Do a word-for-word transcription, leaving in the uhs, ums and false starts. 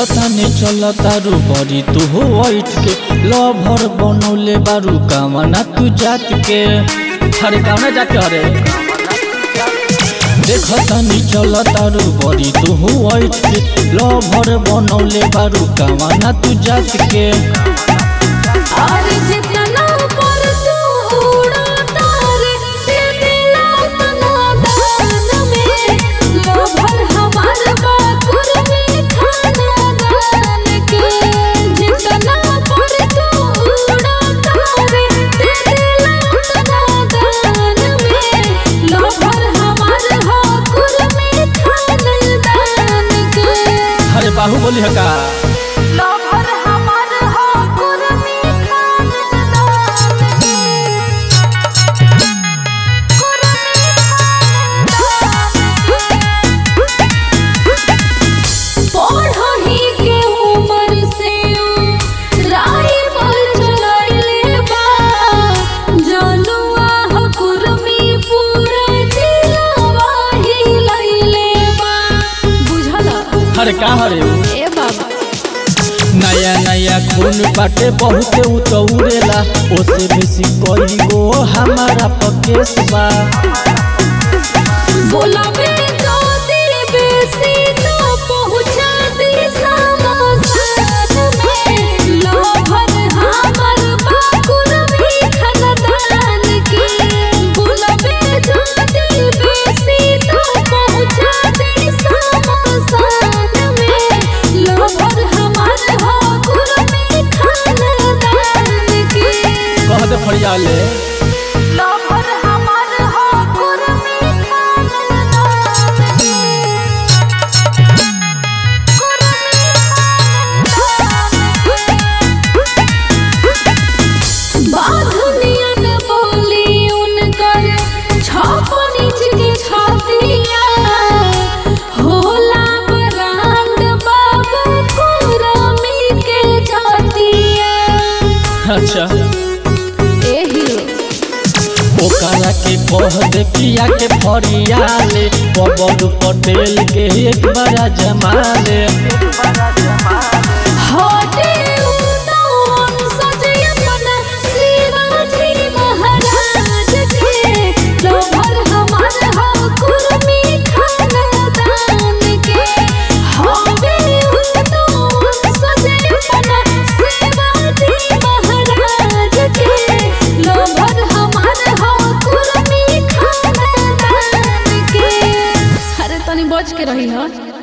देखताने चल तारू बड़ी तू हो वाइट के लभर बनौले बारू कामना तू जात के हरे कामना जात के हरे देखतानी चल तारू बड़ी तू हो वाइट के लभर बनौले बारू कामना तू जात के अरे जितना पर तू उड़ा तारे दे दिला तना दान में लोभर हमार बाकुर में खाना दान के जितना पर तू उड़ा तारे दे दिला तना दान में लोभर हमार बाकुर में खाना दान के हरे बाहुबली है का लोभर हमार बाकुर में खाना दान के पढ़ही के उमर से राइफल चलाइले बा जनुआ हकुरमी पूरा जिलावा हिलैले बा बुझला हरे का हरे ए बाबा नया नया खून बाटे बहुत उतौरेला ओसे बेसी कोई गो हमारा पकेस बा बोला में जो दिल बेसी तो पहुंचा दी समासान में लोभर हमार बाकुर भी खानदान के बोला में जो दिल बेसी तो पहुंचा दी समासान में लोभर हमार बाकुर भी खानदान के कह दे फरियाले लोभर हमार बाकुर में खानदान के बाधनियन बोली उनकर छापन इंच के छातिया होला बरांड बाबू कुरमी के जातिया अच्छा ए हीरो ओकरा के कह दे पिया के फरियाले बबलू पटेल के एक बार जमाले होटे उनौन सजे अपना शिवाजी महाराज के लोभर हमार बाकुर में खानदान के होवे उनौन सजे अपना शिवाजी महाराज के लोभर हमार बाकुर में खानदान के अरे तनी बच के रही हो।